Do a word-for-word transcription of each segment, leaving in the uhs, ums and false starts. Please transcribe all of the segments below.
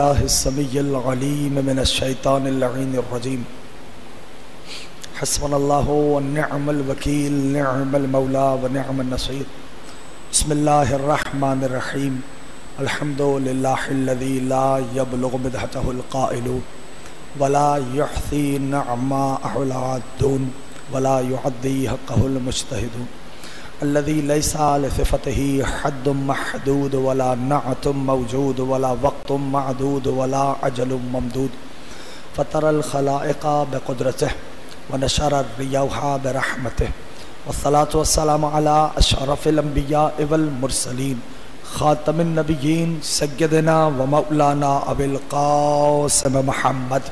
الله السميع العليم من الشيطان اللعين الرجيم. حسبنا الله ونعم الوكيل، نعم المولى ونعم النصير. بسم الله الرحمن الرحيم. الحمد لله الذي لا يبلغ مدحته القائل ولا يحصي نعماءه العادون ولا يعدي حقه المجتهدون، الذي ليس لصفته حد محدود ولا نعت موجود ولا وقت معدود ولا أجل ممدود، فطر الخلائق بقدرته ونشر الرياح برحمته، والصلاة والسلام على أشرف الأنبياء والمرسلين خاتم النبيين سيدنا ومولانا أبي القاسم محمد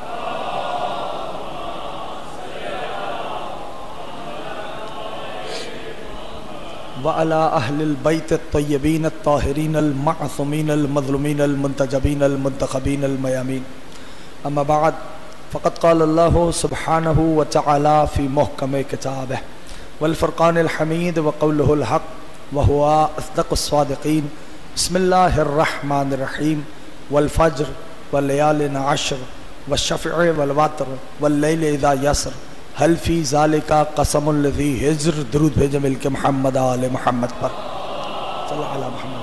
وعلى أهل البيت الطيبين الطاهرين المعصومين المظلومين المنتجبين المنتخبين الميامين. أما بعد، فقد قال الله سبحانه وتعالى في محكم كتابه والفرقان الحميد وقوله الحق وهو أصدق الصادقين. بسم الله الرحمن الرحيم. والفجر والليال عشر والشفع والوتر والليل إذا يسر هل فی ذالک قسم الذی ہجر. درود بھیجے مل کے محمد آل محمد پر صلی اللہ علیہ محمد.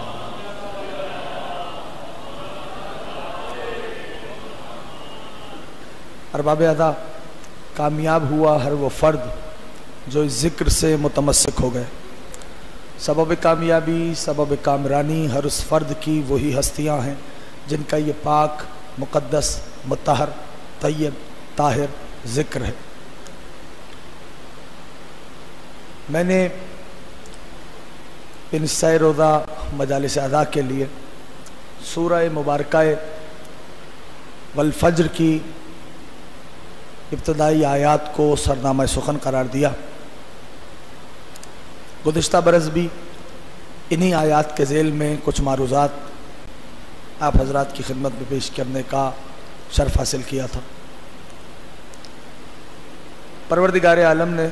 ارباب ادا، کامیاب ہوا ہر وہ فرد جو اس ذکر سے متمسک ہو گئے. سبب کامیابی، سبب کامرانی ہر اس فرد کی وہی ہستیاں ہیں جن کا یہ پاک، مقدس، مطہر، طیب، طاہر ذکر ہے. میں نے ان سہ روزہ مجالس ادا کے لیے سورہ مبارکہ والفجر کی ابتدائی آیات کو سرنامہ سخن قرار دیا. گزشتہ برس بھی انہی آیات کے ذیل میں کچھ معروضات آپ حضرات کی خدمت میں پیش کرنے کا شرف حاصل کیا تھا. پروردگار عالم نے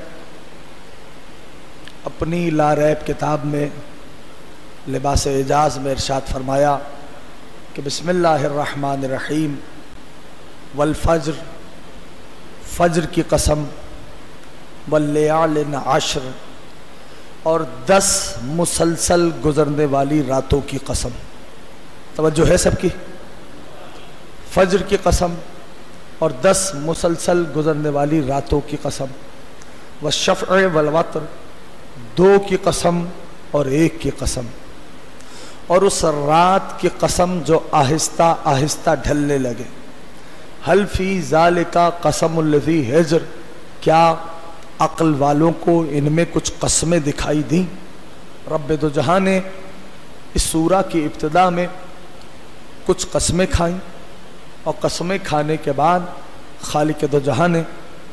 اپنی لا ریب کتاب میں لباس اعجاز میں ارشاد فرمایا کہ بسم اللہ الرحمن الرحیم والفجر، فجر کی قسم، واللیال عشر، اور دس مسلسل گزرنے والی راتوں کی قسم. توجہ ہے سب کی؟ فجر کی قسم اور دس مسلسل گزرنے والی راتوں کی قسم. والشفع والوتر، دو کی قسم اور ایک کی قسم، اور اس رات کی قسم جو آہستہ آہستہ ڈھلنے لگے. حل فی ذالک قسم الذی ہجر، کیا عقل والوں کو ان میں کچھ قسمیں دکھائی دیں؟ رب دو جہاں نے اس سورہ کی ابتدا میں کچھ قسمیں کھائیں، اور قسمیں کھانے کے بعد خالق دو جہاں نے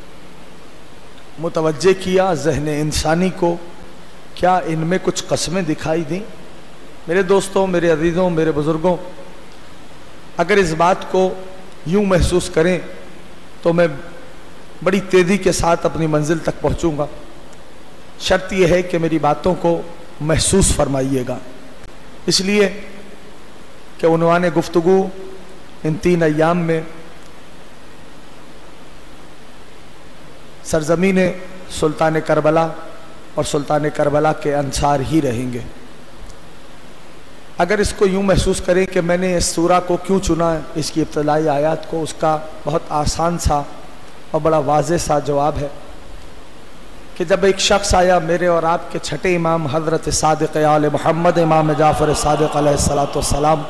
متوجہ کیا ذہن انسانی کو، کیا ان میں کچھ قسمیں دکھائی دیں؟ میرے دوستوں، میرے عزیزوں، میرے بزرگوں، اگر اس بات کو یوں محسوس کریں تو میں بڑی تیزی کے ساتھ اپنی منزل تک پہنچوں گا. شرط یہ ہے کہ میری باتوں کو محسوس فرمائیے گا، اس لیے کہ عنوان گفتگو ان تین ایام میں سرزمین سلطان کربلا اور سلطان کربلا کے انصار ہی رہیں گے. اگر اس کو یوں محسوس کریں کہ میں نے اس سورہ کو کیوں چنا، اس کی ابتدائی آیات کو، اس کا بہت آسان سا اور بڑا واضح سا جواب ہے کہ جب ایک شخص آیا میرے اور آپ کے چھٹے امام حضرت صادق آل محمد امام جعفر صادق علیہ الصلوۃ والسلام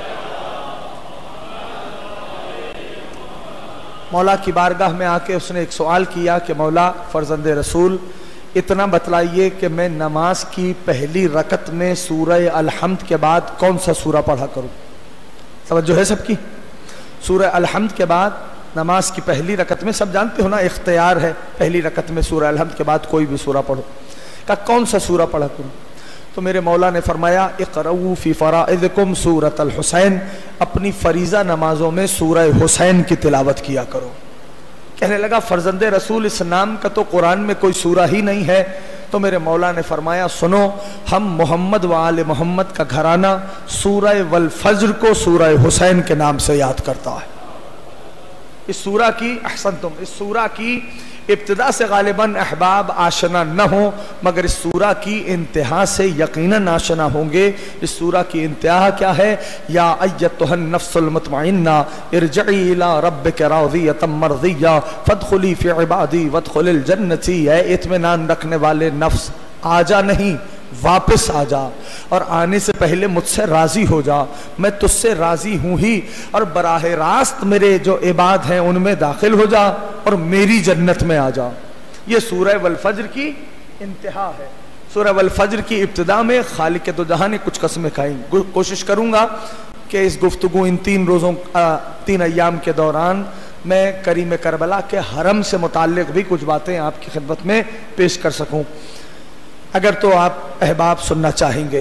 مولا کی بارگاہ میں آ کے اس نے ایک سوال کیا کہ مولا فرزند رسول، اتنا بتلائیے کہ میں نماز کی پہلی رکعت میں سورہ الحمد کے بعد کون سا سورہ پڑھا کروں؟ توجہ ہے سب کی؟ سورہ الحمد کے بعد نماز کی پہلی رکعت میں، سب جانتے ہو نا اختیار ہے پہلی رکعت میں سورہ الحمد کے بعد کوئی بھی سورہ پڑھو. کہ کون سا سورہ پڑھا کروں؟ تو میرے مولا نے فرمایا اقرؤوا فی فرائضکم سورۃ الحسین، اپنی فریضہ نمازوں میں سورہ حسین کی تلاوت کیا کرو. کہنے لگا فرزند رسول، اس نام کا تو قرآن میں کوئی سورہ ہی نہیں ہے، تو میرے مولا نے فرمایا سنو، ہم محمد و آل محمد کا گھرانہ سورہ والفجر کو سورہ حسین کے نام سے یاد کرتا ہے۔ اس سورہ کی احسنتم اس سورہ کی ابتدا سے غالباً احباب آشنا نہ ہو، مگر اس سورہ کی انتہا سے یقیناً آشنا ہوں گے۔ اس سورہ کی انتہا کیا ہے؟ یا ایتھا النفس المطمئنہ ارجعی الی ربک راضیۃ مرضیہ فادخلی فی عبادی وادخلی الجنۃ۔ اے اطمینان رکھنے والے نفس، آجا نہیں، واپس آ جا، اور آنے سے پہلے مجھ سے راضی ہو جا، میں تجھ سے راضی ہوں ہی، اور براہ راست میرے جو عباد ہیں ان میں داخل ہو جا اور میری جنت میں آ جا۔ یہ سورہ والفجر کی انتہا ہے۔ سورہ والفجر کی ابتدا میں خالق دو جہاں نے کچھ قسمیں کھائیں۔ کوشش کروں گا کہ اس گفتگو ان تین روزوں تین ایام کے دوران میں کریم کربلا کے حرم سے متعلق بھی کچھ باتیں آپ کی خدمت میں پیش کر سکوں، اگر تو آپ احباب سننا چاہیں گے۔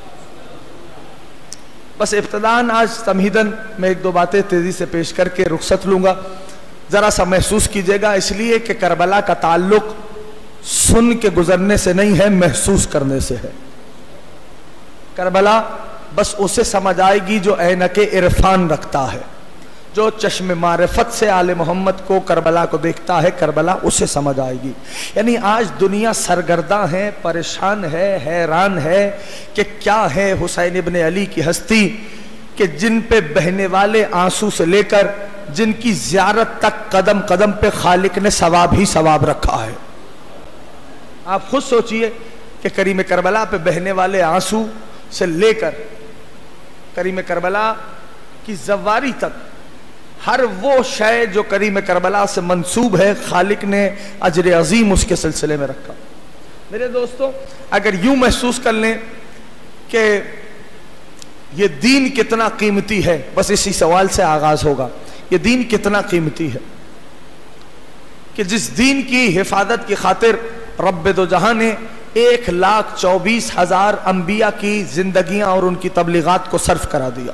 بس ابتداً آج تمہیداً میں ایک دو باتیں تیزی سے پیش کر کے رخصت لوں گا، ذرا سا محسوس کیجئے گا، اس لیے کہ کربلا کا تعلق سن کے گزرنے سے نہیں ہے، محسوس کرنے سے ہے۔ کربلا بس اسے سمجھ آئے گی جو عینک عرفان رکھتا ہے، جو چشم معرفت سے آل محمد کو کربلا کو دیکھتا ہے، کربلا اسے سمجھ آئے گی۔ یعنی آج دنیا سرگرداں ہے، پریشان ہے، حیران ہے کہ کیا ہے حسین ابن علی کی ہستی کہ جن پہ بہنے والے آنسو سے لے کر جن کی زیارت تک قدم قدم پہ خالق نے ثواب ہی ثواب رکھا ہے۔ آپ خود سوچئے کہ کریم کربلا پہ بہنے والے آنسو سے لے کر کریم کربلا کی زواری تک ہر وہ شے جو کریم کربلا سے منسوب ہے، خالق نے اجر عظیم اس کے سلسلے میں رکھا۔ میرے دوستو، اگر یوں محسوس کر لیں کہ یہ دین کتنا قیمتی ہے، بس اسی سوال سے آغاز ہوگا، یہ دین کتنا قیمتی ہے کہ جس دین کی حفاظت کی خاطر رب دو جہاں نے ایک لاکھ چوبیس ہزار انبیاء کی زندگیاں اور ان کی تبلیغات کو صرف کرا دیا۔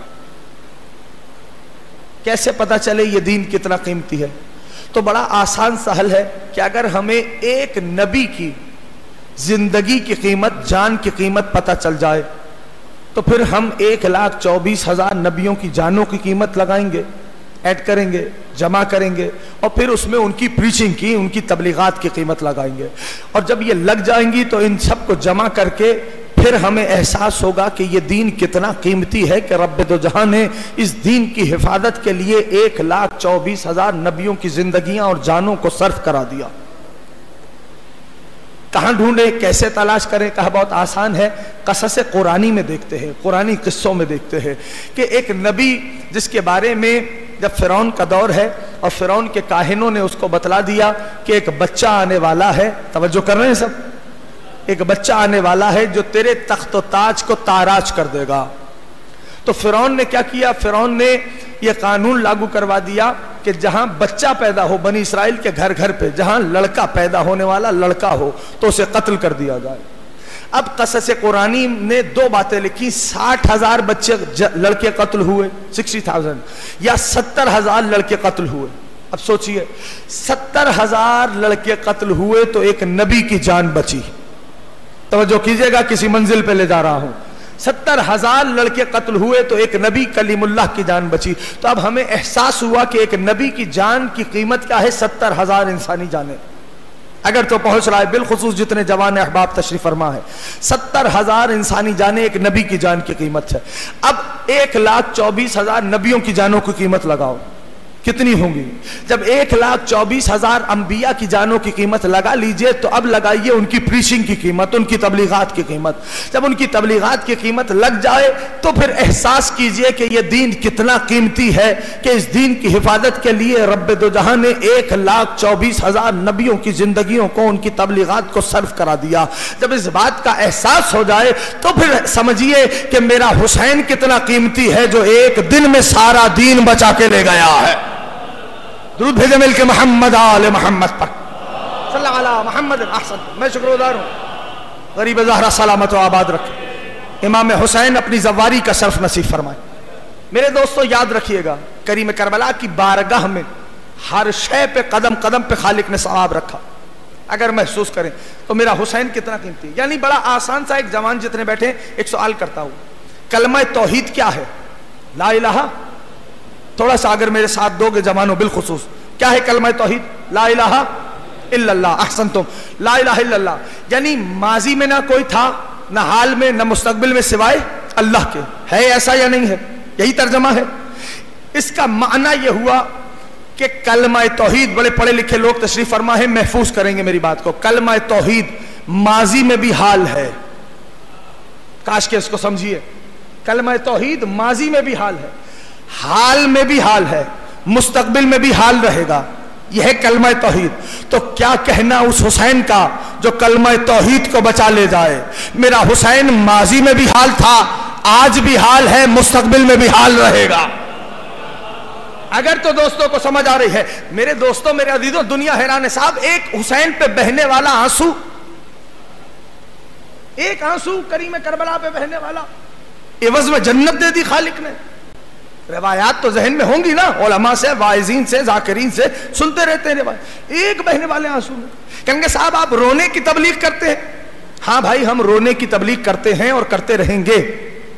کیسے پتہ چلے یہ دین کتنا قیمتی ہے؟ تو بڑا آسان سہل ہے کہ اگر ہمیں ایک نبی کی زندگی کی قیمت، جان کی قیمت پتہ چل جائے تو پھر ہم ایک لاکھ چوبیس ہزار نبیوں کی جانوں کی قیمت لگائیں گے، ایڈ کریں گے، جمع کریں گے، اور پھر اس میں ان کی پریچنگ کی، ان کی تبلیغات کی قیمت لگائیں گے، اور جب یہ لگ جائیں گی تو ان سب کو جمع کر کے پھر ہمیں احساس ہوگا کہ یہ دین کتنا قیمتی ہے کہ رب دو جہاں نے اس دین کی حفاظت کے لیے ایک لاکھ چوبیس ہزار نبیوں کی زندگیاں اور جانوں کو صرف کرا دیا۔ کہاں ڈھونڈیں، کیسے تلاش کریں؟ کہا بہت آسان ہے، قصص قرآنی میں دیکھتے ہیں، قرآنی قصوں میں دیکھتے ہیں کہ ایک نبی جس کے بارے میں جب فرعون کا دور ہے اور فرعون کے کاہنوں نے اس کو بتلا دیا کہ ایک بچہ آنے والا ہے، توجہ کر رہے ہیں سب، ایک بچہ آنے والا ہے جو تیرے تخت و تاج کو تاراج کر دے گا، تو فرعون نے کیا کیا؟ فرعون نے یہ قانون لاگو کروا دیا کہ جہاں بچہ پیدا ہو بنی اسرائیل کے گھر گھر پہ، جہاں لڑکا پیدا ہونے والا لڑکا ہو تو اسے قتل کر دیا جائے۔ اب قصص قرآنی نے دو باتیں لکھی، ساٹھ ہزار بچے لڑکے قتل ہوئے، سکسٹی تھاؤزینڈ، یا ستر ہزار لڑکے قتل ہوئے۔ اب سوچئے ستر ہزار لڑکے قتل ہوئے تو ایک نبی کی جان بچی۔ توجہ کیجئے گا، کسی منزل پہ لے جا رہا ہوں۔ ستر ہزار لڑکے قتل ہوئے تو ایک نبی کلیم اللہ کی جان بچی۔ تو اب ہمیں احساس ہوا کہ ایک نبی کی جان کی قیمت کیا ہے؟ ستر ہزار انسانی جانیں۔ اگر تو پہنچ رہا ہے، بالخصوص جتنے جوان احباب تشریف فرما ہے، ستر ہزار انسانی جانیں ایک نبی کی جان کی قیمت ہے۔ اب ایک لاکھ چوبیس ہزار نبیوں کی جانوں کی قیمت لگاؤ، کتنی ہوں گی؟ جب ایک لاکھ چوبیس ہزار انبیاء کی جانوں کی قیمت لگا لیجئے تو اب لگائیے ان کی پریچنگ کی قیمت، ان کی تبلیغات کی قیمت۔ جب ان کی تبلیغات کی قیمت لگ جائے تو پھر احساس کیجئے کہ یہ دین کتنا قیمتی ہے کہ اس دین کی حفاظت کے لیے رب دو جہاں نے ایک لاکھ چوبیس ہزار نبیوں کی زندگیوں کو، ان کی تبلیغات کو صرف کرا دیا۔ جب اس بات کا احساس ہو جائے تو پھر سمجھیے کہ میرا حسین کتنا قیمتی ہے جو ایک دن میں سارا دین بچا کے لے گیا ہے۔ درود بھیجے مل کے محمد آل محمد پر، صلی اللہ علیہ محمد احسن۔ میں شکر گزار ہوں، غریب زہرہ سلامت و آباد رکھے، امام حسین اپنی زواری کا صرف نصیب فرمائے۔ میرے دوستو یاد رکھیے گا، کریم کربلا کی بارگاہ میں ہر شے پہ قدم قدم پہ خالق نے ثواب رکھا۔ اگر محسوس کریں تو میرا حسین کتنا قیمتی. یعنی بڑا آسان سا ایک جوان جتنے بیٹھے ایک سوال کرتا ہوں, کلمہ توحید کیا ہے؟ لا الہ, تھوڑا سا اگر میرے ساتھ دو گے جوانوں بالخصوص, کیا ہے کلمہ توحید؟ لا الہ الا اللہ. احسنتم, لا الہ الا اللہ. یعنی ماضی میں نہ کوئی تھا, نہ حال میں, نہ مستقبل میں سوائے اللہ کے. ہے ایسا یا نہیں ہے؟ یہی ترجمہ ہے. اس کا معنی یہ ہوا کہ کلمہ توحید, بڑے پڑھے لکھے لوگ تشریف فرما ہے, محفوظ کریں گے میری بات کو, کلمہ توحید ماضی میں بھی حال ہے. کاش کہ اس کو سمجھیے, کلمہ توحید ماضی میں بھی حال ہے, حال میں بھی حال ہے, مستقبل میں بھی حال رہے گا. یہ ہے کلمہ توحید. تو کیا کہنا اس حسین کا جو کلمہ توحید کو بچا لے جائے. میرا حسین ماضی میں بھی حال تھا, آج بھی حال ہے, مستقبل میں بھی حال رہے گا. اگر تو دوستوں کو سمجھ آ رہی ہے. میرے دوستوں, میرے عزیزوں, دنیا حیران ہے صاحب. ایک حسین پہ بہنے والا آنسو, ایک آنسو کریم کربلا پہ بہنے والا, عوض میں جنت دے دی خالق نے. روایات تو ذہن میں ہوں گی نا, علماء سے, واعظین سے, ذاکرین سے سنتے رہتے ہیں روایت. ایک بہنے والے آنسو میں کہیں گے صاحب آپ رونے کی تبلیغ کرتے ہیں. ہاں بھائی, ہم رونے کی تبلیغ کرتے ہیں اور کرتے رہیں گے.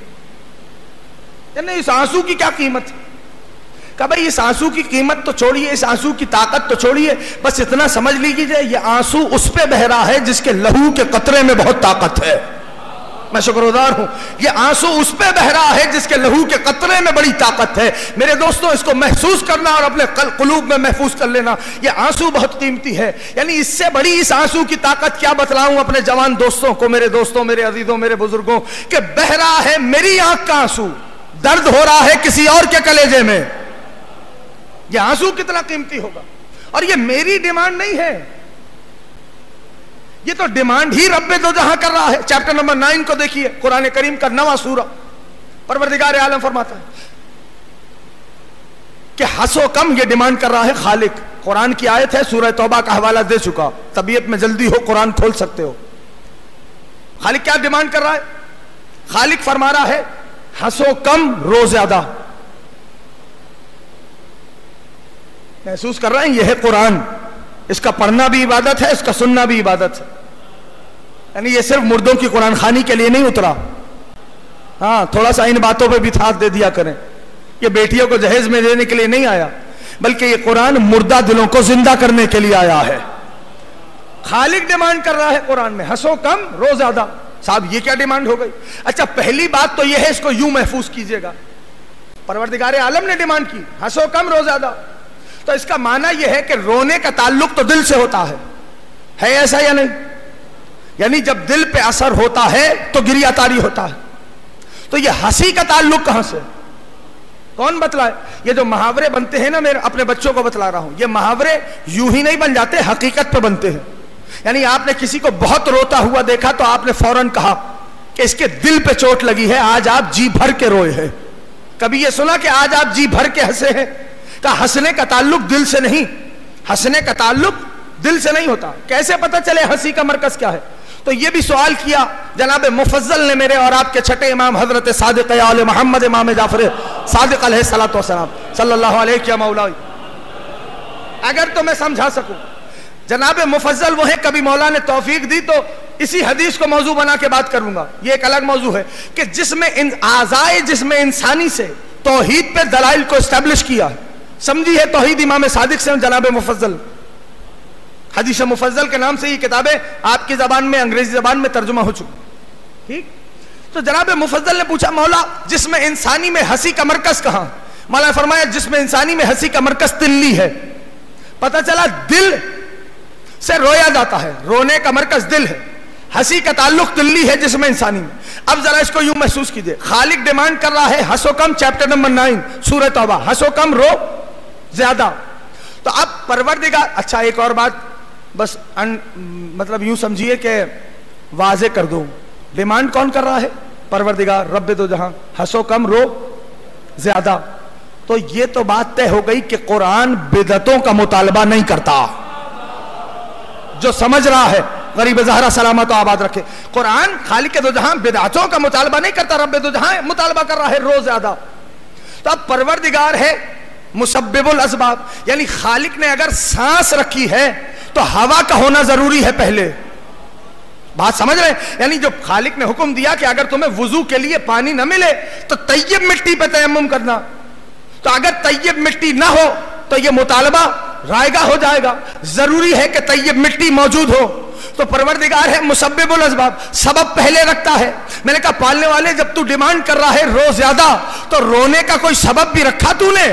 یعنی اس آنسو کی کیا قیمت؟ کہ بھائی اس آنسو کی قیمت تو چھوڑیے, اس آنسو کی طاقت تو چھوڑیے, بس اتنا سمجھ لیجیے یہ آنسو اس پہ بہ رہا ہے جس کے لہو کے قطرے میں بہت طاقت ہے. میں شکرگزار ہوں. یہ آنسو اس پہ بہ رہا ہے جس کے لہو کے قطرے میں بڑی طاقت ہے. میرے دوستوں, اس کو محسوس کرنا اور اپنے قلوب میں محفوظ کر لینا. یہ آنسو بہت قیمتی ہے. یعنی اس سے بڑی اس آنسو کی طاقت کیا بتلاؤں اپنے جوان دوستوں کو, میرے دوستوں, میرے عزیزوں, میرے بزرگوں, کہ بہ رہا ہے میری آنکھ کا آنسو, درد ہو رہا ہے کسی اور کے کلیجے میں. یہ آنسو کتنا قیمتی ہوگا. اور یہ میری ڈیمانڈ نہیں ہے, یہ تو ڈیمانڈ ہی رب دو جہاں کر رہا ہے. چیپٹر نمبر نائن کو دیکھیے, قرآن کریم کا نواں سورہ. پروردگار عالم فرماتا ہے کہ ہنسو کم, یہ ڈیمانڈ کر رہا ہے خالق. قرآن کی آیت ہے, سورہ توبہ کا حوالہ دے چکا, طبیعت میں جلدی ہو قرآن کھول سکتے ہو. خالق کیا ڈیمانڈ کر رہا ہے؟ خالق فرما رہا ہے ہنسو کم, رو زیادہ. محسوس کر رہے ہیں, یہ ہے قرآن. اس کا پڑھنا بھی عبادت ہے, اس کا سننا بھی عبادت ہے. یعنی یہ صرف مردوں کی قرآن خوانی کے لیے نہیں اترا. ہاں, تھوڑا سا ان باتوں پہ بھی تھاک دے دیا کریں. یہ بیٹیوں کو جہیز میں دینے کے لیے نہیں آیا, بلکہ یہ قرآن مردہ دلوں کو زندہ کرنے کے لیے آیا ہے. خالق ڈیمانڈ کر رہا ہے قرآن میں ہنسو کم, رو زیادہ. صاحب یہ کیا ڈیمانڈ ہو گئی؟ اچھا, پہلی بات تو یہ ہے, اس کو یوں محفوظ کیجئے گا, پروردگار عالم نے ڈیمانڈ کی ہنسو کم, رو زیادہ. تو اس کا معنی یہ ہے کہ رونے کا تعلق تو دل سے ہوتا ہے. ہے ایسا یا نہیں؟ یعنی جب دل پہ اثر ہوتا ہے تو گریہ تاری ہوتا ہے. تو یہ ہنسی کا تعلق کہاں سے؟ کون بتلائے؟ یہ جو محاورے بنتے ہیں نا, میں اپنے بچوں کو بتلا رہا ہوں, یہ محاورے یوں ہی نہیں بن جاتے, حقیقت پہ بنتے ہیں. یعنی آپ نے کسی کو بہت روتا ہوا دیکھا تو آپ نے فوراً کہا کہ اس کے دل پہ چوٹ لگی ہے, آج آپ جی بھر کے روئے ہیں. کبھی یہ سنا کہ آج آپ جی بھر کے ہنسے ہیں؟ کہ ہنسنے کا تعلق دل سے نہیں, ہنسنے کا تعلق دل سے نہیں ہوتا. کیسے پتہ چلے ہنسی کا مرکز کیا ہے؟ تو یہ بھی سوال کیا جناب مفضل نے, میرے اور آپ کے چھٹے امام حضرت صادق آل محمد امام جعفر صادق علیہ الصلوۃ والسلام صلی اللہ علیہ کیا مولا. اگر تو میں سمجھا سکوں, جناب مفضل وہ ہیں, کبھی مولا نے توفیق دی تو اسی حدیث کو موضوع بنا کے بات کروں گا. یہ ایک الگ موضوع ہے کہ جس میں ان اعضائے جسم انسانی سے توحید پہ دلائل کو اسٹیبلش کیا ہے. سمجھی ہے توحید امام صادق سے جناب مفضل. حدیث مفضل کے نام سے یہ کتابیں آپ کی زبان میں, انگریزی زبان میں ترجمہ ہو چکی. ٹھیک, تو جناب مفضل نے پوچھا مولا جسم انسانی میں ہنسی کا مرکز کہاں؟ مولا نے فرمایا جسم انسانی میں ہنسی کا مرکز تلی ہے. پتہ چلا دل سے رویا جاتا ہے, رونے کا مرکز دل ہے, ہنسی کا تعلق تلی ہے جسم انسانی میں. اب ذرا اس کو یوں محسوس کیجئے, خالق ڈیمانڈ کر رہا ہے ہنسو کم, چیپٹر نمبر نائن سورہ توبہ, ہنسو کم, رو زیادہ. تو اب پروردگار, اچھا ایک اور بات بس ان, مطلب یوں سمجھیے کہ واضح کر دوں, ڈیمانڈ کون کر رہا ہے؟ پروردگار رب دو جہاں, ہنسو کم, رو زیادہ. تو یہ تو بات طے ہو گئی کہ قرآن بدعتوں کا مطالبہ نہیں کرتا. جو سمجھ رہا ہے غریب زہرا سلامت و آباد رکھے, قرآن خالق دو جہاں بدعتوں کا مطالبہ نہیں کرتا, رب دو جہاں مطالبہ کر رہا ہے رو زیادہ. تو اب پروردگار ہے مسبب الاسباب, یعنی خالق نے اگر سانس رکھی ہے تو ہوا کا ہونا ضروری ہے پہلے. بات سمجھ رہے ہیں؟ یعنی جو خالق نے حکم دیا کہ اگر تمہیں وضو کے لیے پانی نہ ملے تو طیب مٹی پہ تیمم کرنا، تو اگر طیب مٹی نہ ہو تو یہ مطالبہ رائگاں ہو جائے گا. ضروری ہے کہ طیب مٹی موجود ہو. تو پروردگار ہے مسبب الاسباب، سبب پہلے رکھتا ہے. میں نے کہا پالنے والے جب تو ڈیمانڈ کر رہا ہے رو زیادہ، تو رونے کا کوئی سبب بھی رکھا تو نے؟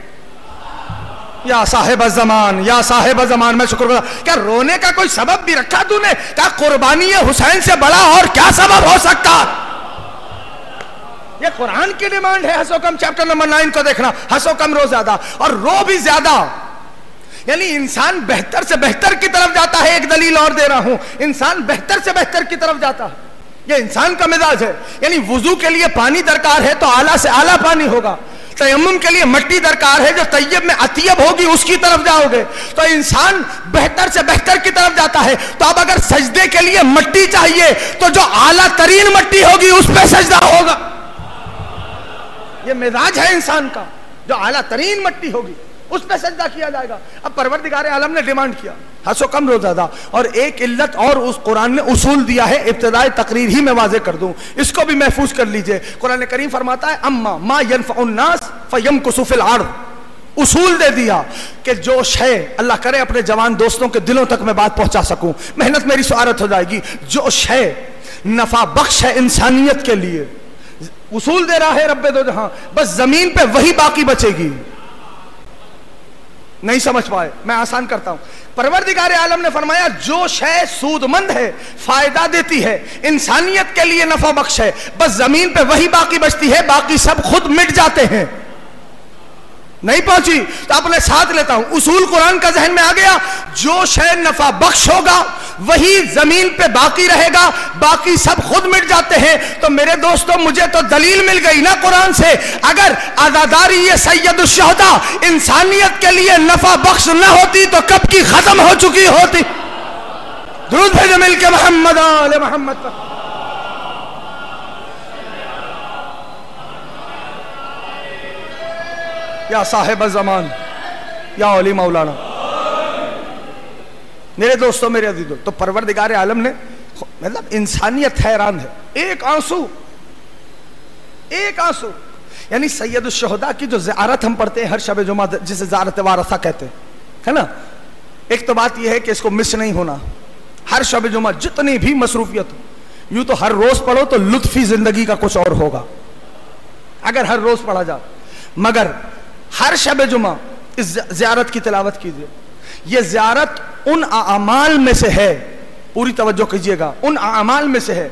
یا صاحب الزمان، یا صاحب الزمان، میں شکر گزار. کیا رونے کا کوئی سبب بھی رکھا تو نے؟ کیا قربانی حسین سے بڑا اور کیا سبب ہو سکتا؟ یہ قرآن کی ڈیمانڈ ہے. حسو کم چیپٹر نمبر نائن کو دیکھنا، حسو کم رو زیادہ اور رو بھی زیادہ. یعنی انسان بہتر سے بہتر کی طرف جاتا ہے. ایک دلیل اور دے رہا ہوں، انسان بہتر سے بہتر کی طرف جاتا ہے. یہ انسان کا مزاج ہے. یعنی وضو کے لیے پانی درکار ہے تو اعلیٰ سے اعلیٰ پانی ہوگا. تیمم کے لیے مٹی درکار ہے، جو طیب میں اطیب ہوگی اس کی طرف جاؤ گے. تو انسان بہتر سے بہتر کی طرف جاتا ہے. تو اب اگر سجدے کے لیے مٹی چاہیے تو جو اعلیٰ ترین مٹی ہوگی اس پہ سجدہ ہوگا. یہ مزاج ہے انسان کا، جو اعلیٰ ترین مٹی ہوگی اس پہ سجدہ کیا جائے گا. اب پروردگار عالم نے ڈیمانڈ کیا حسو کم رو زیادہ. اور ایک علت اور اس قرآن نے اصول دیا ہے، ابتدائی تقریر ہی میں واضح کر دوں، اس کو بھی محفوظ کر لیجئے. قرآن کریم فرماتا ہے اما ما ينفع الناس فيمكث في الارض. اصول دے دیا کہ جو شے، اللہ کرے اپنے جوان دوستوں کے دلوں تک میں بات پہنچا سکوں، محنت میری سعارت ہو جائے گی. جو شے نفع بخش ہے انسانیت کے لیے، اصول دے رہا ہے رب دو جہاں، بس زمین پہ وہی باقی بچے گی. نہیں سمجھ پائے؟ میں آسان کرتا ہوں. پروردگار عالم نے فرمایا جو شے سود مند ہے، فائدہ دیتی ہے، انسانیت کے لیے نفع بخش ہے، بس زمین پہ وہی باقی بچتی ہے، باقی سب خود مٹ جاتے ہیں. نہیں پہنچی تو اپنے ساتھ لیتا ہوں. اصول قرآن کا ذہن میں آ گیا. جو شے نفع بخش ہوگا وہی زمین پہ باقی رہے گا، باقی سب خود مٹ جاتے ہیں. تو میرے دوستوں مجھے تو دلیل مل گئی نا قرآن سے. اگر عزاداری یہ سید الشہداء انسانیت کے لیے نفع بخش نہ ہوتی تو کب کی ختم ہو چکی ہوتی. درود بھیجو مل کے محمد آل محمد پر. یا صاحب الزمان، یا علی مولانا. میرے دوستوں، میرے عزیزوں، تو پروردگار عالم نے مطلب انسانیت حیران ہے. ایک آنسو، ایک آنسو. یعنی سید الشہداء کی جو زیارت ہم پڑھتے ہیں ہر شب جمعہ، جسے زیارت وارثہ کہتے ہیں، ہے نا. ایک تو بات یہ ہے کہ اس کو مس نہیں ہونا. ہر شب جمعہ جتنی بھی مصروفیت ہو، یوں تو ہر روز پڑھو تو لطفی زندگی کا کچھ اور ہوگا اگر ہر روز پڑھا جائے، مگر ہر شب جمعہ اس زیارت کی تلاوت کیجئے. یہ زیارت ان اعمال میں سے ہے، پوری توجہ کیجئے گا، ان اعمال میں سے ہے،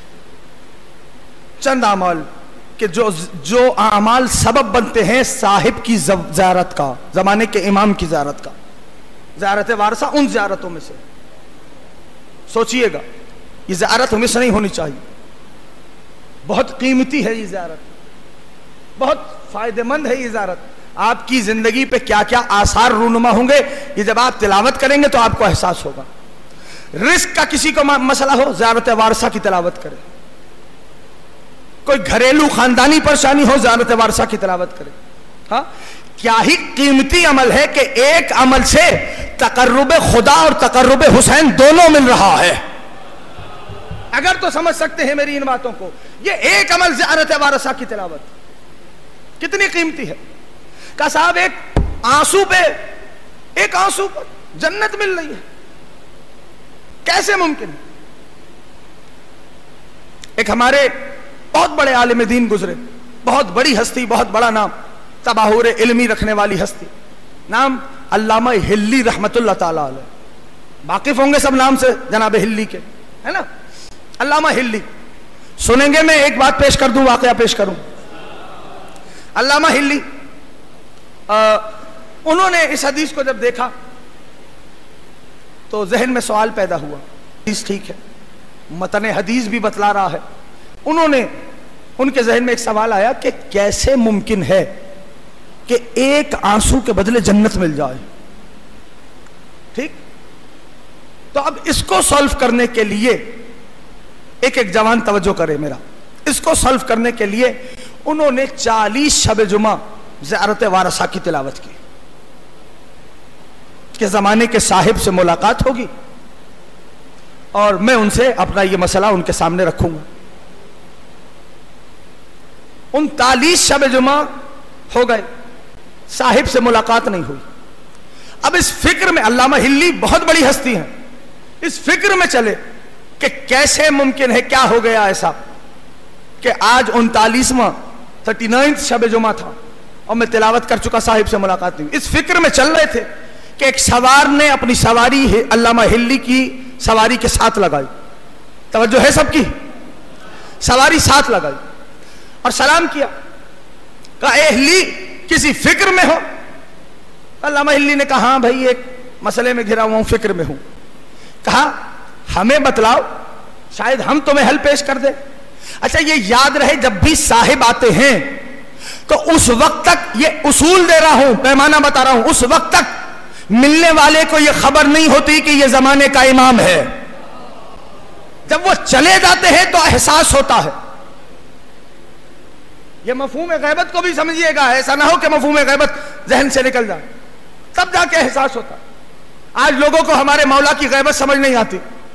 چند اعمال کہ جو جو اعمال سبب بنتے ہیں صاحب کی زیارت کا، زمانے کے امام کی زیارت کا. زیارت وارثہ ان زیارتوں میں سے. سوچئے گا یہ زیارت ہمیں سے نہیں ہونی چاہیے. بہت قیمتی ہے یہ زیارت، بہت فائدہ مند ہے یہ زیارت. آپ کی زندگی پہ کیا کیا آثار رونما ہوں گے یہ جب آپ تلاوت کریں گے تو آپ کو احساس ہوگا. رزق کا کسی کو مسئلہ ہو، زیارت وارثہ کی تلاوت کرے. کوئی گھریلو خاندانی پریشانی ہو، زیارت وارثہ کی تلاوت کرے. ہاں، کیا ہی قیمتی عمل ہے کہ ایک عمل سے تقرب خدا اور تقرب حسین دونوں مل رہا ہے. اگر تو سمجھ سکتے ہیں میری ان باتوں کو، یہ ایک عمل زیارت وارثہ کی تلاوت کتنی قیمتی ہے. کہ صاحب ایک آنسو پہ، ایک آنسو پر جنت مل رہی ہے، کیسے ممکن؟ ایک ہمارے بہت بڑے عالم دین گزرے، بہت بڑی ہستی، بہت بڑا نام، تباہر علمی رکھنے والی ہستی، نام علامہ ہلی رحمت اللہ تعالی علیہ. واقف ہوں گے سب نام سے جناب ہلی کے، ہے نا. علامہ ہلی سنیں گے. میں ایک بات پیش کر دوں، واقعہ پیش کروں. علامہ ہلی انہوں نے اس حدیث کو جب دیکھا تو ذہن میں سوال پیدا ہوا. حدیث ٹھیک ہے، متن حدیث بھی بتلا رہا ہے. انہوں نے ان کے ذہن میں ایک سوال آیا کہ کیسے ممکن ہے کہ ایک آنسو کے بدلے جنت مل جائے. ٹھیک، تو اب اس کو سولف کرنے کے لیے ایک ایک جوان توجہ کرے میرا. اس کو سولف کرنے کے لیے انہوں نے چالیس شب جمعہ زیارت وارثہ کی تلاوت کی. کے زمانے کے صاحب سے ملاقات ہوگی اور میں ان سے اپنا یہ مسئلہ ان کے سامنے رکھوں گا. انتالیس شب جمعہ ہو گئے, صاحب سے ملاقات نہیں ہوئی. اب اس فکر میں, علامہ ہلی بہت بڑی ہستی ہیں, اس فکر میں چلے کہ کیسے ممکن ہے, کیا ہو گیا ایسا کہ آج انتالیسواں تھرٹی نائنتھ شب جمعہ تھا اور میں تلاوت کر چکا, صاحب سے ملاقات نہیں. اس فکر میں چل رہے تھے کہ ایک سوار نے اپنی سواری علامہ ہلی کی سواری کے ساتھ لگائی. توجہ ہے سب کی؟ سواری ساتھ لگائی اور سلام کیا, کہا اے ہلی کسی فکر میں ہو؟ علامہ ہلی نے کہا ہاں بھائی ایک مسئلے میں گھرا ہوا ہوں, فکر میں ہوں. کہا ہمیں بتلاؤ, شاید ہم تمہیں حل پیش کر دیں. اچھا یہ یاد رہے جب بھی صاحب آتے ہیں تو اس وقت تک, یہ اصول دے رہا ہوں, پیمانہ بتا رہا ہوں, اس وقت تک ملنے والے کو یہ خبر نہیں ہوتی کہ یہ زمانے کا امام ہے. جب وہ چلے جاتے ہیں تو احساس ہوتا ہے. یہ مفہوم غیبت کو بھی سمجھیے گا, ایسا نہ ہو کہ مفہوم غیبت ذہن سے نکل جائے, تب جا کے احساس ہوتا. آج لوگوں کو ہمارے مولا کی غیبت سمجھ نہیں آتی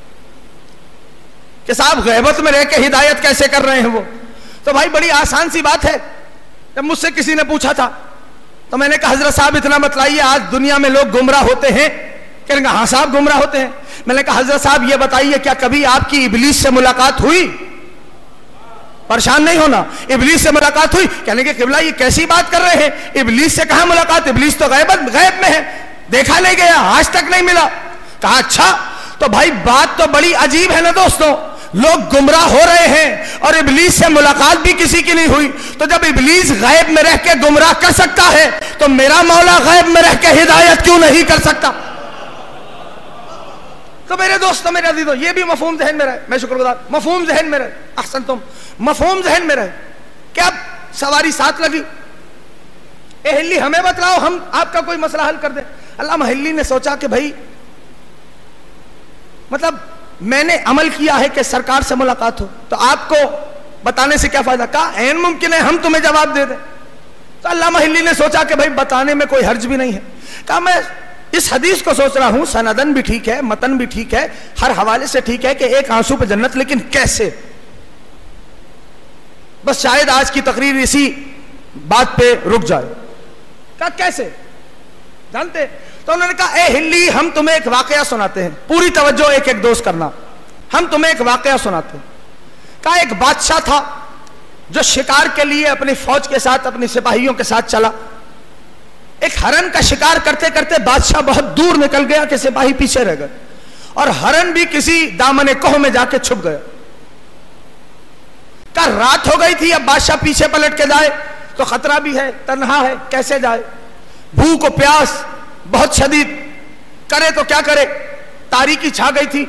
کہ صاحب غیبت میں رہ کے ہدایت کیسے کر رہے ہیں وہ. تو بھائی بڑی آسان سی بات ہے. جب مجھ سے کسی نے پوچھا تھا تو میں نے کہا حضرت صاحب اتنا بتلائیے, آج دنیا میں لوگ گمراہ ہوتے ہیں. کہنے کہا ہاں صاحب گمراہ ہوتے ہیں. میں نے کہا حضرت صاحب یہ بتائیے کیا کبھی آپ کی ابلیس سے ملاقات ہوئی؟ پریشان نہیں ہونا, ابلیس سے ملاقات ہوئی؟ کہنے کہ قبلہ یہ کیسی بات کر رہے ہیں, ابلیس سے کہاں ملاقات, ابلیس تو غیبت غیب میں ہے, دیکھا نہیں گیا, آج تک نہیں ملا. کہا اچھا تو بھائی بات تو بڑی عجیب ہے نا دوستوں, لوگ گمراہ ہو رہے ہیں اور ابلیس سے ملاقات بھی کسی کی نہیں ہوئی. تو جب ابلیس غیب میں رہ کے گمراہ کر سکتا ہے تو میرا مولا غیب میں رہ کے ہدایت کیوں نہیں کر سکتا؟ تو میرے دوستوں, میرے عزیزوں, یہ بھی مفہوم ذہن میں رہے. میں شکر گزار, مفہوم ذہن میں رہے. احسن تم, مفہوم ذہن میں رہے. کیا سواری ساتھ لگی, اے ہلی ہمیں بتلاؤ, ہم آپ کا کوئی مسئلہ حل کر دیں. علامہ ہلی نے سوچا کہ بھائی مطلب میں نے عمل کیا ہے کہ سرکار سے ملاقات ہو, تو آپ کو بتانے سے کیا فائدہ. کہا عین ممکن ہے ہم تمہیں جواب دے دیں. تو علامہ ہلی نے سوچا کہ بھائی بتانے میں کوئی حرج بھی نہیں ہے. کہا میں اس حدیث کو سوچ رہا ہوں, سندن بھی ٹھیک ہے, متن بھی ٹھیک ہے, ہر حوالے سے ٹھیک ہے کہ ایک آنسو پہ جنت, لیکن کیسے؟ بس شاید آج کی تقریر اسی بات پہ رک جائے. کہا کیسے جانتے؟ تو انہوں نے کہا اے ہلی ہم تمہیں ایک واقعہ سناتے ہیں, پوری توجہ ایک ایک دوست کرنا, ہم تمہیں ایک واقعہ سناتے ہیں. کہا ایک بادشاہ تھا جو شکار کے لیے اپنی فوج کے ساتھ, اپنی سپاہیوں کے ساتھ چلا. ایک ہرن کا شکار کرتے کرتے بادشاہ بہت دور نکل گیا کہ سپاہی پیچھے رہ گئے, اور ہرن بھی کسی دامن کوہ میں جا کے چھپ گیا. کہا رات ہو گئی تھی, اب بادشاہ پیچھے پلٹ کے جائے تو خطرہ بھی ہے, تنہا ہے, کیسے جائے, بھوک و پیاس بہت شدید, کرے تو کیا کرے, تاریکی چھا گئی تھی.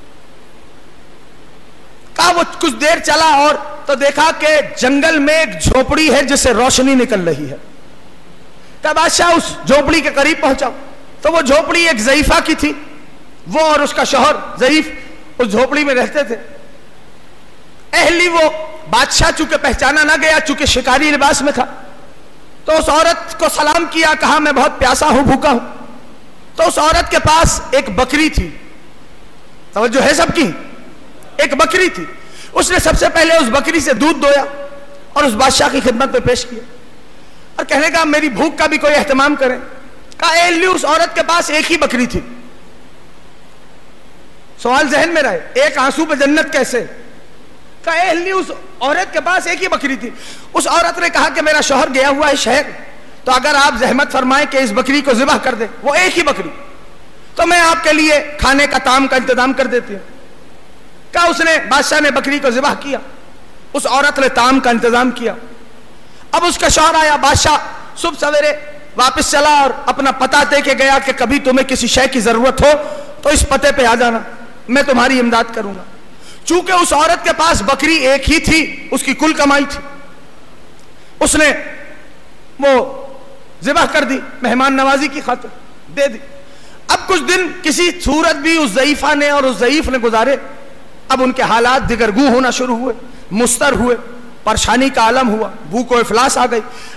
کہا وہ کچھ دیر چلا اور تو دیکھا کہ جنگل میں ایک جھوپڑی ہے جس سے روشنی نکل رہی ہے. کہا بادشاہ اس جھوپڑی کے قریب پہنچا تو وہ جھوپڑی ایک ضعیفہ کی تھی, وہ اور اس کا شوہر ضعیف اس جھوپڑی میں رہتے تھے. اہلی وہ بادشاہ چونکہ پہچانا نہ گیا, چونکہ شکاری لباس میں تھا, تو اس عورت کو سلام کیا, کہا میں بہت پیاسا ہوں, بھوکا ہوں. تو اس عورت کے پاس ایک بکری تھی, توجہ ہے سب کی, ایک بکری تھی. اس نے سب سے پہلے اس بکری سے دودھ دویا اور اس بادشاہ کی خدمت میں پیش کیا, اور کہنے کا میری بھوک کا بھی کوئی اہتمام کرے. کہا اے اللہ, اس عورت کے پاس ایک ہی بکری تھی. سوال ذہن میں رہے, ایک آنسو پہ جنت کیسے؟ کہا اے اللہ, اس عورت کے پاس ایک ہی بکری تھی. اس عورت نے کہا کہ میرا شوہر گیا ہوا ہے شہر, تو اگر آپ زحمت فرمائیں کہ اس بکری کو ذبح کر دیں, وہ ایک ہی بکری, تو میں آپ کے لیے کھانے کا طعام کا انتظام کر دیتی ہوں. کہا اس نے, بادشاہ نے بکری کو ذبح کیا, اس عورت نے طعام کا انتظام کیا. اب اس کا شوہر آیا, بادشاہ صبح سویرے واپس چلا اور اپنا پتہ دے کے گیا کہ کبھی تمہیں کسی شے کی ضرورت ہو تو اس پتے پہ آ جانا, میں تمہاری امداد کروں گا. چونکہ اس عورت کے پاس بکری ایک ہی تھی, اس کی کل کمائی تھی, اس نے وہ ذبح کر دی, مہمان نوازی کی خاطر دے دی. اب کچھ دن کسی صورت بھی اس ضعیفہ نے اور اس ضعیف نے گزارے. اب ان کے حالات دگرگوں ہونا شروع ہوئے, مستر ہوئے, پریشانی کا عالم ہوا, بھوک و افلاس آ گئی.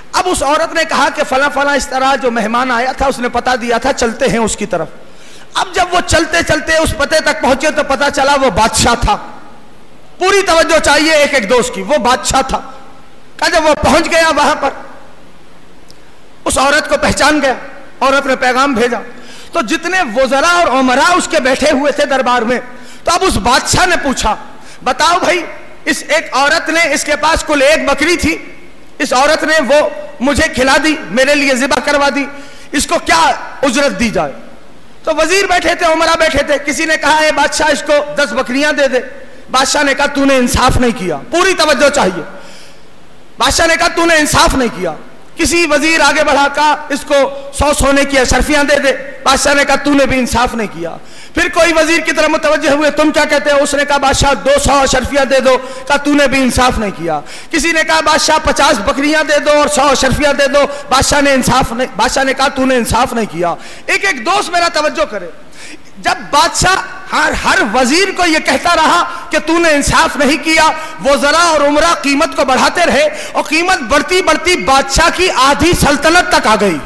اب اس عورت نے کہا کہ فلاں فلاں اس طرح جو مہمان آیا تھا اس نے پتہ دیا تھا، چلتے ہیں اس کی طرف۔ اب جب وہ چلتے چلتے اس پتے تک پہنچے تو پتہ چلا وہ بادشاہ تھا۔ پوری توجہ چاہیے ایک ایک دوست کی، وہ بادشاہ تھا۔ کہ جب وہ پہنچ گیا وہاں پر، اس عورت کو پہچان گیا، عورت نے پیغام بھیجا، تو جتنے وزراء اور عمراء اس کے بیٹھے ہوئے تھے دربار میں، تو اب اس بادشاہ نے پوچھا بتاؤ بھائی، اس ایک عورت نے، اس کے پاس کل ایک بکری تھی، اس عورت نے وہ مجھے کھلا دی، میرے لیے ذبح کروا دی، اس کو کیا اجرت دی جائے؟ تو وزیر بیٹھے تھے، عمراء بیٹھے تھے، کسی نے کہا اے بادشاہ اس کو دس بکریاں دے دے۔ بادشاہ نے کہا تو نے انصاف نہیں کیا، پوری توجہ چاہیے۔ بادشاہ نے کہا تو نے انصاف نہیں کیا۔ کسی وزیر آگے بڑھا کہا اس کو سو سونے کی اشرفیاں دے دے۔ بادشاہ نے کہا تو نے بھی انصاف نہیں کیا۔ پھر کوئی وزیر کی طرف متوجہ ہوئے، تم کیا کہتے ہو؟ اس نے کہا بادشاہ دو سو اشرفیاں دے دو۔ کہا تو نے بھی انصاف نہیں کیا۔ کسی نے کہا بادشاہ پچاس بکریاں دے دو اور سو اشرفیاں دے دو۔ بادشاہ نے انصاف نہیں بادشاہ نے کہا تو نے انصاف نہیں کیا۔ ایک ایک دوست میرا توجہ کرے، جب بادشاہ ہر ہر وزیر کو یہ کہتا رہا کہ تو نے انصاف نہیں کیا، وزراء اور عمراء قیمت کو بڑھاتے رہے، اور قیمت بڑھتی بڑھتی بادشاہ کی آدھی سلطنت تک آ گئی۔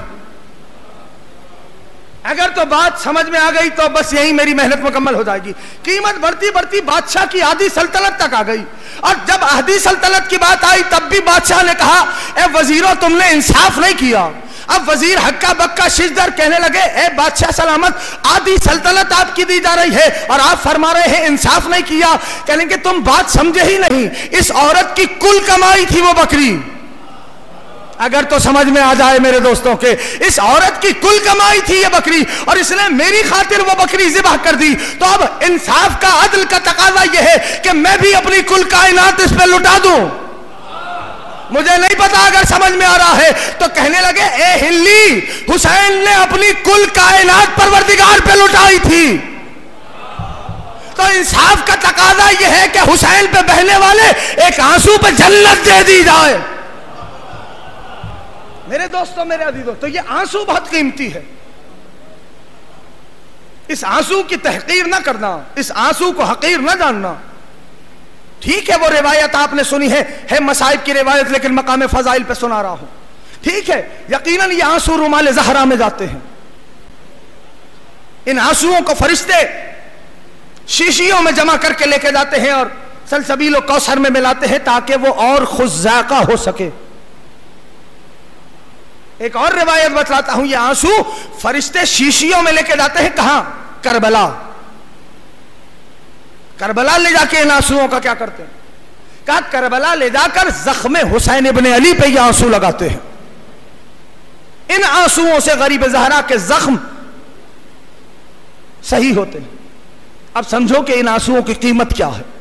اگر تو بات سمجھ میں آ گئی تو بس یہی میری محنت مکمل ہو جائے گی۔ قیمت بڑھتی بڑھتی بادشاہ کی آدھی سلطنت تک آ گئی، اور جب آدھی سلطنت کی بات آئی تب بھی بادشاہ نے کہا اے وزیروں تم نے انصاف نہیں کیا۔ اب وزیر ہکا بکا ششدر کہنے لگے اے بادشاہ سلامت، آدھی سلطنت آپ کی دی جا رہی ہے اور آپ فرما رہے ہیں انصاف نہیں کیا۔ کہنے کہ تم بات سمجھے ہی نہیں، اس عورت کی کل کمائی تھی وہ بکری۔ اگر تو سمجھ میں آ جائے میرے دوستوں کے، اس عورت کی کل کمائی تھی یہ بکری، اور اس نے میری خاطر وہ بکری ذبح کر دی۔ تو اب انصاف کا، عدل کا تقاضا یہ ہے کہ میں بھی اپنی کل کائنات اس پہ لٹا دوں۔ مجھے نہیں پتا اگر سمجھ میں آ رہا ہے تو کہنے لگے اے ہلی، حسین نے اپنی کل کائنات پروردگار پہ لٹائی تھی، تو انصاف کا تقاضا یہ ہے کہ حسین پہ بہنے والے ایک آنسو پہ جنت دے دی جائے۔ میرے دوستوں، میرے عزیزوں، تو یہ آنسو بہت قیمتی ہے۔ اس آنسو کی تحقیر نہ کرنا، اس آنسو کو حقیر نہ جاننا۔ ٹھیک ہے وہ روایت آپ نے سنی ہے، ہے مصائب کی روایت، لیکن مقام فضائل پہ سنا رہا ہوں۔ ٹھیک ہے، یقیناً یہ آنسو رومال زہرا میں جاتے ہیں۔ ان آنسوؤں کو فرشتے شیشیوں میں جمع کر کے لے کے جاتے ہیں اور سلسبیل و کوثر میں ملاتے ہیں تاکہ وہ اور خوش ذائقہ ہو سکے۔ ایک اور روایت بتلاتا ہوں، یہ آنسو فرشتے شیشیوں میں لے کے جاتے ہیں کہاں؟ کربلا۔ کربلا لے جا کے ان آنسوؤں کا کیا کرتے ہیں؟ کہا کربلا لے جا کر زخم حسین ابن علی پہ یہ آنسو لگاتے ہیں۔ ان آنسوؤں سے غریب زہرا کے زخم صحیح ہوتے ہیں۔ اب سمجھو کہ ان آنسوؤں کی قیمت کیا ہے،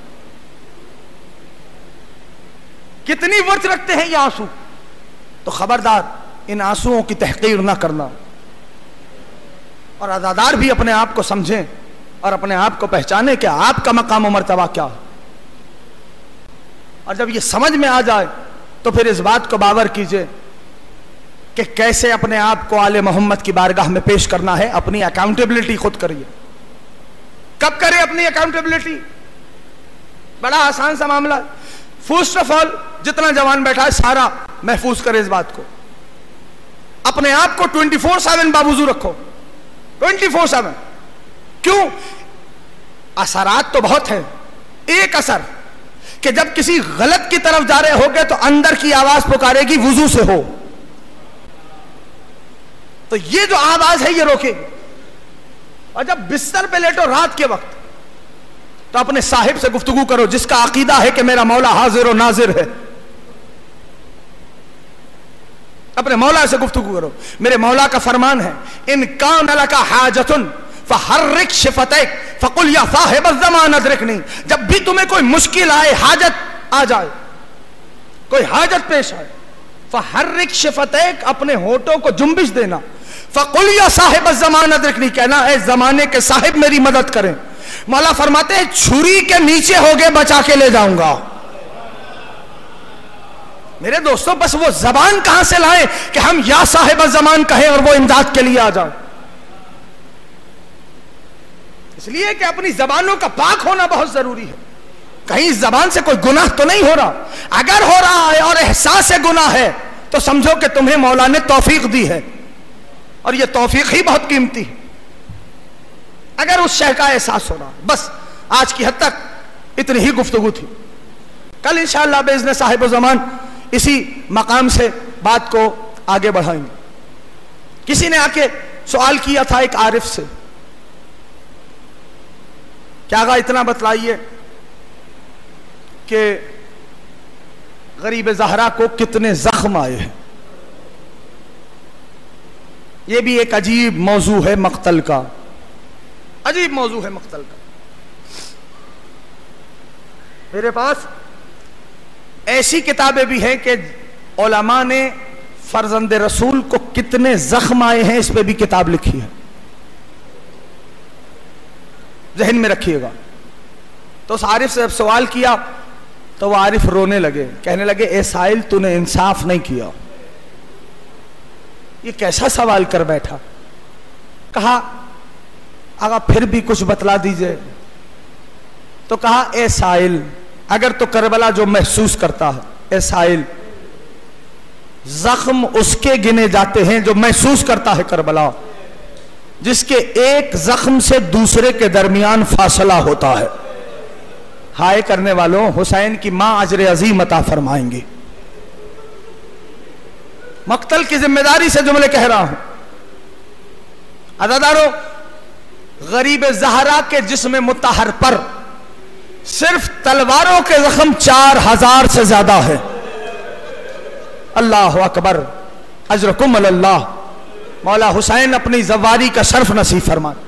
کتنی ورث رکھتے ہیں یہ آنسو۔ تو خبردار ان آنسوؤں کی تحقیر نہ کرنا، اور عزادار بھی اپنے آپ کو سمجھیں اور اپنے آپ کو پہچانے کہ آپ کا مقام و مرتبہ کیا ہے۔ اور جب یہ سمجھ میں آ جائے تو پھر اس بات کو باور کیجئے کہ کیسے اپنے آپ کو آل محمد کی بارگاہ میں پیش کرنا ہے۔ اپنی اکاؤنٹیبلٹی خود کریے۔ کب کرے اپنی اکاؤنٹیبلٹی؟ بڑا آسان سا معاملہ ہے۔ فرسٹ آف آل جتنا جوان بیٹھا ہے سارا محفوظ کرے اس بات کو، اپنے آپ کو ٹوینٹی فور سیون بابوزو رکھو، ٹوینٹی فور سیون۔ کیوں؟ اثرات تو بہت ہیں۔ ایک اثر کہ جب کسی غلط کی طرف جا رہے ہوگے تو اندر کی آواز پکارے گی وضو سے ہو، تو یہ جو آواز ہے یہ روکے گی۔ اور جب بستر پہ لیٹو رات کے وقت تو اپنے صاحب سے گفتگو کرو جس کا عقیدہ ہے کہ میرا مولا حاضر و ناظر ہے۔ اپنے مولا سے گفتگو کرو۔ میرے مولا کا فرمان ہے ان کان لک حاجۃ فحرک شفتیک فقل یا صاحب الزمان ادرکنی۔ جب بھی تمہیں کوئی مشکل آئے، حاجت آ جائے، کوئی حاجت پیش آئے، فحرک شفتیک، اپنے ہونٹوں کو جنبش دینا، فقل یا صاحب الزمان ادرکنی، کہنا اے زمانے کے صاحب میری مدد کریں۔ مولا فرماتے ہیں چھری کے نیچے ہوگے بچا کے لے جاؤں گا۔ میرے دوستوں بس وہ زبان کہاں سے لائیں کہ ہم یا صاحب الزمان کہیں اور وہ امداد کے لیے آ جائیں؟ اس لیے کہ اپنی زبانوں کا پاک ہونا بہت ضروری ہے۔ کہیں اس زبان سے کوئی گناہ تو نہیں ہو رہا؟ اگر ہو رہا ہے اور احساس گناہ ہے تو سمجھو کہ تمہیں مولا نے توفیق دی ہے، اور یہ توفیق ہی بہت قیمتی ہے اگر اس شے کا احساس ہو رہا۔ بس آج کی حد تک اتنی ہی گفتگو تھی، کل انشاءاللہ باذن صاحب زمان اسی مقام سے بات کو آگے بڑھائیں گے۔ کسی نے آ کے سوال کیا تھا ایک عارف سے کہ آقا اتنا بتلائیے کہ غریب زہرا کو کتنے زخم آئے ہیں۔ یہ بھی ایک عجیب موضوع ہے مقتل کا، عجیب موضوع ہے مقتل کا۔ میرے پاس ایسی کتابیں بھی ہیں کہ علماء نے فرزند رسول کو کتنے زخم آئے ہیں اس پہ بھی کتاب لکھی ہے، ذہن میں رکھیے گا۔ تو اس عارف سے جب سوال کیا تو وہ عارف رونے لگے، کہنے لگے اے سائل تو نے انصاف نہیں کیا، یہ کیسا سوال کر بیٹھا۔ کہا آقا پھر بھی کچھ بتلا دیجئے۔ تو کہا اے سائل اگر تو کربلا جو محسوس کرتا ہے، اے سائل زخم اس کے گنے جاتے ہیں جو محسوس کرتا ہے کربلا، جس کے ایک زخم سے دوسرے کے درمیان فاصلہ ہوتا ہے۔ ہائے کرنے والوں، حسین کی ماں اجر عظیم عطا فرمائیں گی۔ مقتل کی ذمہ داری سے جملے کہہ رہا ہوں۔ عزادارو، غریب زہرا کے جسم مطہر پر صرف تلواروں کے زخم چار ہزار سے زیادہ ہے۔ اللہ اکبر، اجرکم اللہ۔ مولا حسین اپنی زواری کا شرف نصیب فرمائے۔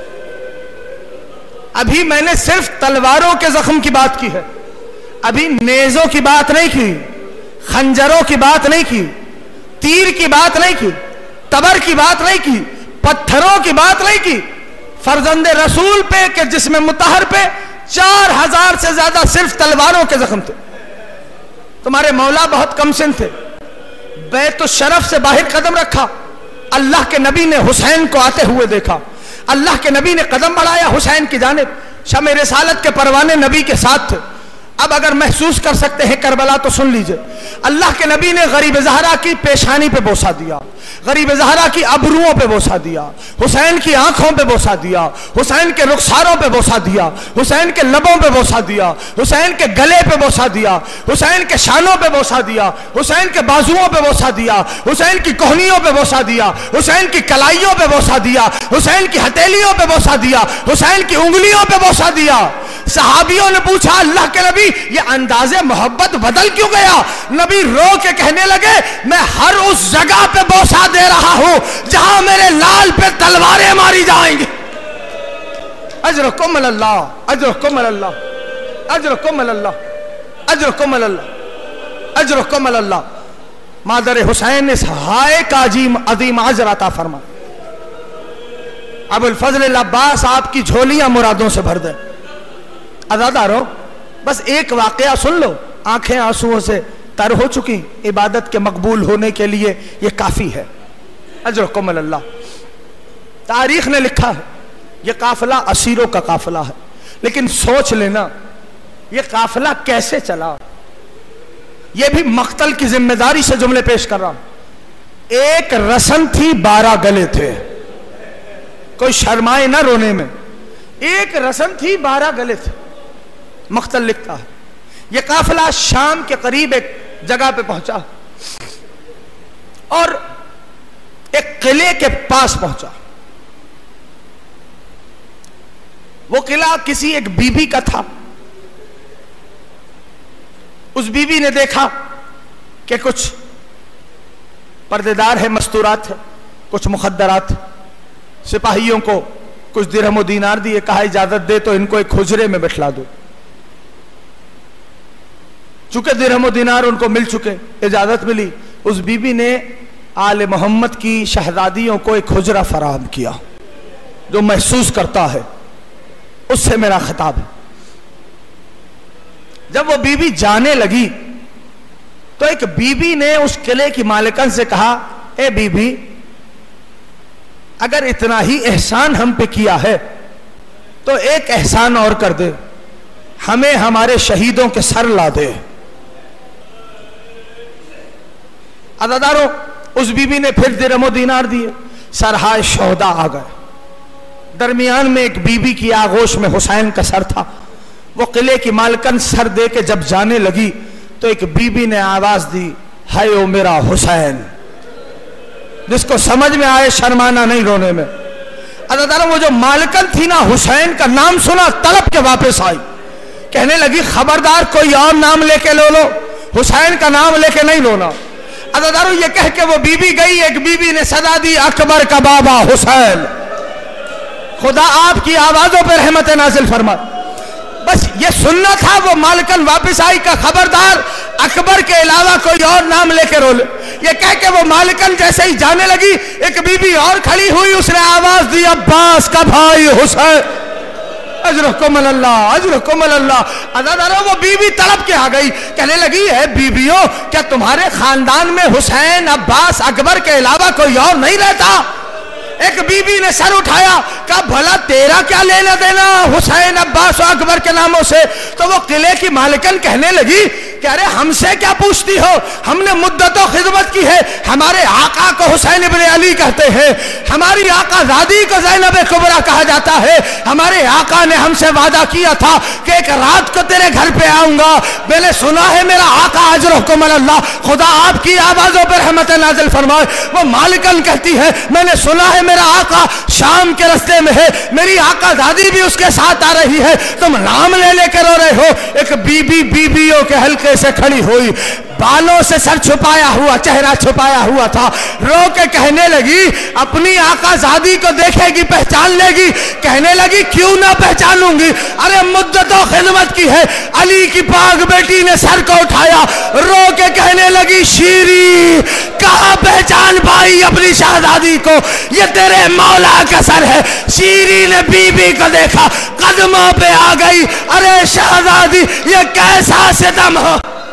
ابھی میں نے صرف تلواروں کے زخم کی بات کی ہے، ابھی نیزوں کی بات نہیں کی، خنجروں کی بات نہیں کی، تیر کی بات نہیں کی، تبر کی بات نہیں کی، پتھروں کی بات نہیں کی۔ فرزند رسول پہ کہ جسم مطہر پہ چار ہزار سے زیادہ صرف تلواروں کے زخم تھے۔ تمہارے مولا بہت کم سن تھے، بیت الشرف سے باہر قدم رکھا، اللہ کے نبی نے حسین کو آتے ہوئے دیکھا، اللہ کے نبی نے قدم بڑھایا حسین کی جانب، شمع رسالت کے پروانے نبی کے ساتھ تھے۔ اب اگر محسوس کر سکتے ہیں کربلا تو سن لیجئے، اللہ کے نبی نے غریب زہرا کی پیشانی پہ بوسہ دیا، غریب زہرا کی ابروؤں پہ بوسہ دیا، حسین کی آنکھوں پہ بوسہ دیا، حسین کے رخساروں پہ بوسہ دیا، حسین کے لبوں پہ بوسہ دیا، حسین کے گلے پہ بوسہ دیا، حسین کے شانوں پہ بوسہ دیا، حسین کے بازوؤں پہ بوسہ دیا، حسین کی کوہنیوں پہ بوسہ دیا، حسین کی کلائیوں پہ بوسہ دیا، حسین کی ہتھیلیوں پہ بوسہ دیا، حسین کی انگلیوں پہ بوسہ دیا۔ صحابیوں نے پوچھا اللہ کے نبی یہ انداز محبت بدل کیوں گیا؟ نبی رو کے کہنے لگے میں ہر اس جگہ پہ بوسہ دے رہا ہوں جہاں میرے لال پہ تلواریں ماری جائیں گی۔ اجرکم اللہ، اجرکم اللہ، اجرکم اللہ، اجرکم اللہ، اجرکم اللہ۔ مادر حسین اس ہائے کا عظیم عظیم اجر عطا فرما۔ ابو الفضل العباس آپ کی جھولیاں مرادوں سے بھر دیں۔ عزادارو، بس ایک واقعہ سن لو، آنکھیں آنسوؤں سے تر ہو چکی، عبادت کے مقبول ہونے کے لیے یہ کافی ہے۔ اجرکم اللہ۔ تاریخ نے لکھا ہے یہ قافلہ اسیروں کا قافلہ ہے، لیکن سوچ لینا یہ قافلہ کیسے چلا، یہ بھی مقتل کی ذمہ داری سے جملے پیش کر رہا ہوں۔ ایک رسن تھی، بارہ گلے تھے، کوئی شرمائے نہ رونے میں، ایک رسن تھی، بارہ گلے تھے۔ مقتل لکھتا ہے یہ قافلہ شام کے قریب ایک جگہ پہ پہنچا اور ایک قلعے کے پاس پہنچا۔ وہ قلعہ کسی ایک بی بی کا تھا۔ اس بی بی نے دیکھا کہ کچھ پردے دار ہے، مستورات ہے، کچھ مخدرات۔ سپاہیوں کو کچھ درہم و دینار دیے، کہا اجازت دے تو ان کو ایک حجرے میں بٹھلا دو۔ چونکہ درہم و دینار ان کو مل چکے، اجازت ملی، اس بی بی نے آل محمد کی شہزادیوں کو ایک حجرہ فراہم کیا۔ جو محسوس کرتا ہے اس سے میرا خطاب ہے۔ جب وہ بی بی جانے لگی تو ایک بی بی نے اس قلعے کی مالکن سے کہا، اے بی بی اگر اتنا ہی احسان ہم پہ کیا ہے تو ایک احسان اور کر دے، ہمیں ہمارے شہیدوں کے سر لا دے۔ عزاداروں اس بی بی نے پھر درہم و دینار دیے، سرہائے شہداء آ گئے، درمیان میں ایک بی بی کی آغوش میں حسین کا سر تھا، وہ قلعے کی مالکن سر دے کے جب جانے لگی تو ایک بی بی نے آواز دی، ہائے او میرا حسین، جس کو سمجھ میں آئے شرمانا نہیں رونے میں۔ عزاداروں وہ جو مالکن تھی نا، حسین کا نام سنا تڑپ کے واپس آئی، کہنے لگی خبردار کوئی اور نام لے کے لو لو، حسین کا نام لے کے نہیں رونا۔ عزاداروں یہ کہہ کے وہ بی بی گئی، ایک بی بی نے صدا دی، اکبر کا بابا حسین، خدا آپ کی آوازوں پر رحمت نازل فرما۔ بس یہ سننا تھا، وہ مالکن واپس آئی کا خبردار اکبر کے علاوہ کوئی اور نام لے کے رو لے۔ یہ کہہ کے وہ مالکن جیسے ہی جانے لگی، ایک بی بی اور کھڑی ہوئی، اس نے آواز دی، عباس کا بھائی حسین، اجرکم اللہ اجرکم اللہ۔ عزاداروں وہ بی بی تڑپ کے آ گئی، کہنے لگی اے بیویوں، کیا تمہارے خاندان میں حسین، عباس، اکبر کے علاوہ کوئی اور نہیں رہتا؟ ایک بی بی نے سر اٹھایا، کہا بھلا تیرا کیا لینا دینا حسین، عباس و اکبر کے ناموں سے؟ تو وہ قلعے کی مالکن کہنے لگی کہ ارے ہم سے کیا پوچھتی ہو، ہم نے مدت و خدمت کی ہے، ہمارے آقا کو حسین ابن علی کہتے ہیں، ہماری آقا زادی کو زینب کبریٰ کہا جاتا ہے، ہمارے آقا نے ہم سے وعدہ کیا تھا کہ ایک رات کو تیرے گھر پہ آؤں گا، میں نے سنا ہے میرا آقا اجرکم اللہ، خدا آپ کی آوازوں پر رحمت نازل فرمائے۔ وہ مالکن کہتی ہے میں نے سنا ہے میرا آقا شام کے رستے میں ہے، میری آقا زادی بھی اس کے ساتھ آ رہی ہے، تم نام لے لے کے رو رہے ہو۔ ایک بی بی بیویوں کے حلقے سے کھڑی ہوئی، بالوں سے سر چھپایا ہوا، چہرہ چھپایا ہوا تھا، رو کے کہنے لگی، اپنی آقا زادی کو دیکھے گی پہچان لے گی؟ کہنے لگی کیوں نہ پہچانوں گی، ارے مدت و خدمت کی ہے۔ علی کی پاک بیٹی نے سر کو اٹھایا، رو کے کہنے لگی، شیری کہاں پہچان پائی اپنی شہزادی کو، یہ تیرے مولا کا سر ہے۔ شیری نے بی بی کو دیکھا، قدموں پہ آ گئی، ارے شہزادی یہ کیسا ستم ہو۔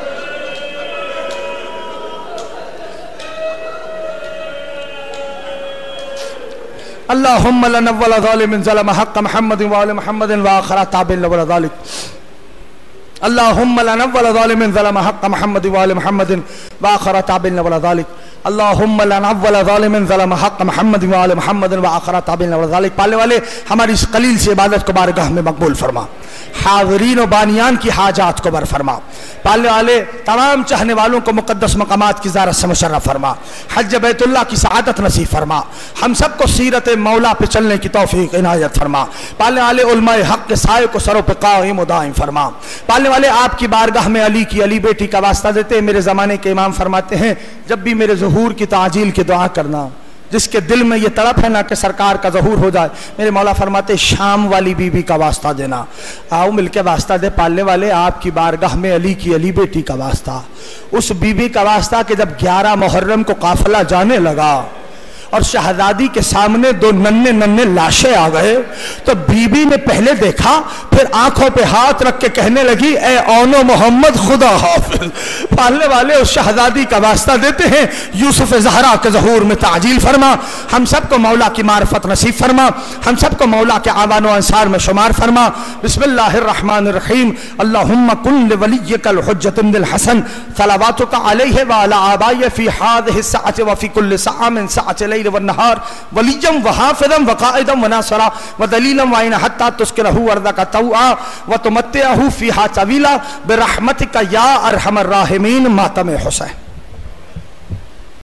اللہم لنول ظالم ظلم حق محمد وآل محمد وآخر تابع لول ذالک، اللہم لنول ظالم ظلم حق محمد وآل محمد وآخر تابع لول ذالک، اللہم لنول ظالم ظلم حق محمد وآل محمد وآخر تابع لول ذالک۔ پالنے والے ہماری اس قلیل سے عبادت کو بارگاہ میں مقبول فرما، حاضرین و بانیان کی حاجات کو بر فرما، پالنے والے تمام چاہنے والوں کو مقدس مقامات کی زیارت سے مشرف فرما، حج بیت اللہ کی سعادت نصیب فرما، ہم سب کو سیرت مولا پہ چلنے کی توفیق عنایت فرما، پالنے والے علماء حق کے سائے کو سروں پہ قائم و دائم فرما، پالنے والے آپ کی بارگاہ میں علی کی علی بیٹی کا واسطہ دیتے ہیں، میرے زمانے کے امام فرماتے ہیں جب بھی میرے ظہور کی تعجیل کی دعا کرنا، جس کے دل میں یہ تڑپ ہے نا کہ سرکار کا ظہور ہو جائے، میرے مولا فرماتے شام والی بی بی کا واسطہ دینا، آؤ مل کے واسطہ دے پالنے والے آپ کی بارگاہ میں علی کی علی بیٹی کا واسطہ، اس بی بی کا واسطہ کہ جب گیارہ محرم کو قافلہ جانے لگا اور شہزادی کے سامنے دو ننے ننے لاشیں آ گئے تو بی بی نے پہلے دیکھا، پھر آنکھوں پہ ہاتھ رکھ کے کہنے لگی اے اونو محمد خدا حافظ۔ پالنے والے اس شہزادی کا واسطہ دیتے ہیں یوسف زہرا کے ظہور میں تعجیل فرما، ہم سب کو مولا کی معرفت نصیب فرما، ہم سب کو مولا کے اعوان و انصار میں شمار فرما۔ بسم اللہ الرحمن الرحیم، اللہم کن لولیک الحجۃ بن الحسن صلواتک علیہ وعلی آبائہ فی ہذہ الساعۃ وفی کل ساعۃ من ساعۃ اللیل والنہار ولیجم وحافظم وقائدم وناصرا ودلیلم وعین حتی تسکنہو ارضک طوعا وتمتعہو فیہا طویلا برحمتک یا ارحم الراحمین۔ ماتم حسین۔